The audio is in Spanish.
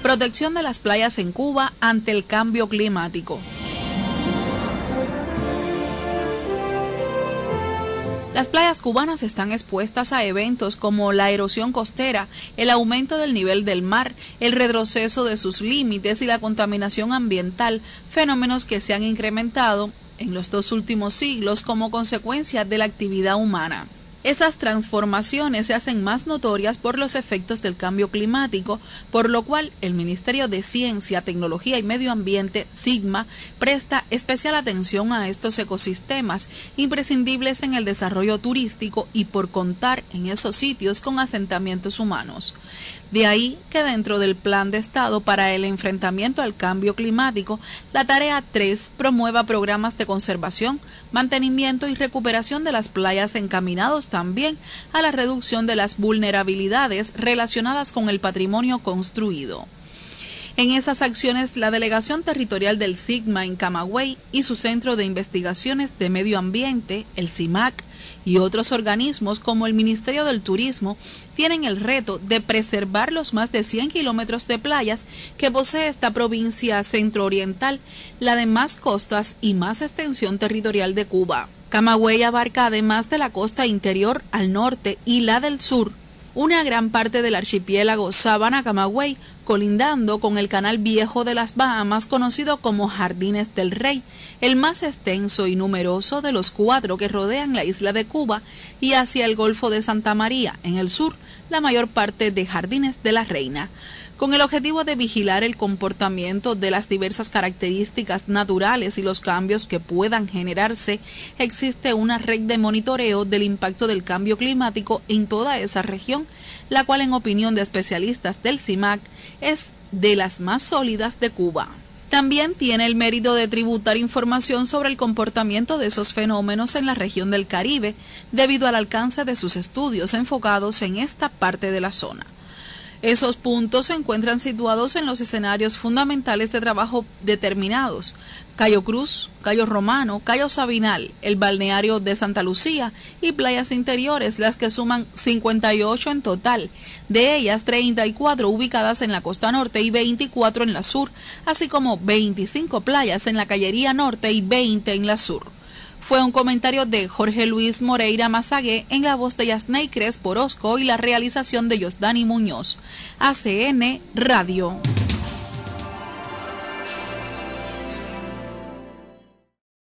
Protección de las playas en Cuba ante el cambio climático. Las playas cubanas están expuestas a eventos como la erosión costera, el aumento del nivel del mar, el retroceso de sus límites y la contaminación ambiental, fenómenos que se han incrementado en los 2 últimos siglos como consecuencia de la actividad humana. Esas transformaciones se hacen más notorias por los efectos del cambio climático, por lo cual el Ministerio de Ciencia, Tecnología y Medio Ambiente, SIGMA, presta especial atención a estos ecosistemas imprescindibles en el desarrollo turístico y por contar en esos sitios con asentamientos humanos. De ahí que dentro del Plan de Estado para el enfrentamiento al cambio climático, la Tarea 3 promueva programas de conservación, mantenimiento y recuperación de las playas encaminados también a la reducción de las vulnerabilidades relacionadas con el patrimonio construido. En esas acciones, la Delegación Territorial del SIGMA en Camagüey y su Centro de Investigaciones de Medio Ambiente, el CIMAC, y otros organismos como el Ministerio del Turismo tienen el reto de preservar los más de 100 kilómetros de playas que posee esta provincia centro-oriental, la de más costas y más extensión territorial de Cuba. Camagüey abarca, además de la costa interior al norte y la del sur, una gran parte del archipiélago Sabana-Camagüey, colindando con el Canal Viejo de las Bahamas, conocido como Jardines del Rey, el más extenso y numeroso de los 4 que rodean la isla de Cuba, y hacia el Golfo de Santa María, en el sur, la mayor parte de Jardines de la Reina. Con el objetivo de vigilar el comportamiento de las diversas características naturales y los cambios que puedan generarse, existe una red de monitoreo del impacto del cambio climático en toda esa región, la cual, en opinión de especialistas del CIMAC, es de las más sólidas de Cuba. También tiene el mérito de tributar información sobre el comportamiento de esos fenómenos en la región del Caribe, debido al alcance de sus estudios enfocados en esta parte de la zona. Esos puntos se encuentran situados en los escenarios fundamentales de trabajo determinados: Cayo Cruz, Cayo Romano, Cayo Sabinal, el balneario de Santa Lucía y playas interiores, las que suman 58 en total, de ellas 34 ubicadas en la costa norte y 24 en la sur, así como 25 playas en la Cayería norte y 20 en la sur. Fue un comentario de Jorge Luis Moreira Mazagué en la voz de Yasney Crespo Orozco y la realización de Yosdani Muñoz. ACN Radio.